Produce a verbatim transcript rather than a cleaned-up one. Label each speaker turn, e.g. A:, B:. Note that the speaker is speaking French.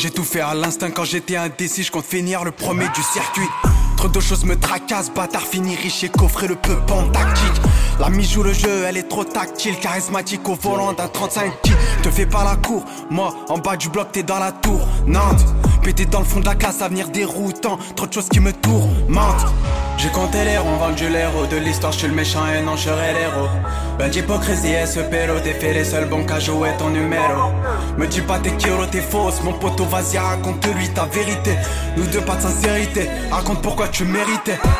A: J'ai tout fait à l'instinct quand j'étais indécis, je compte finir le premier du circuit. Trop de choses me tracassent, bâtard fini riche et coffrer le peu en tactique. L'ami joue le jeu, elle est trop tactile, charismatique au volant d'un trente-cinq qui te fait pas la cour. Moi, en bas du bloc, t'es dans la tour Nantes, pété dans le fond de la classe, avenir déroutant. Trop de choses qui me tourmentent. J'ai compté les ronds, vendu l'héros de l'histoire, je suis le méchant et non je serai l'héros. Belle d'hypocrisie et ce pélo, t'es fait les seuls bons qu'à jouer ton numéro. Me dis pas tes kilos, t'es fausse, mon poteau vas-y raconte-lui ta vérité. Nous deux pas de sincérité, raconte pourquoi tu méritais.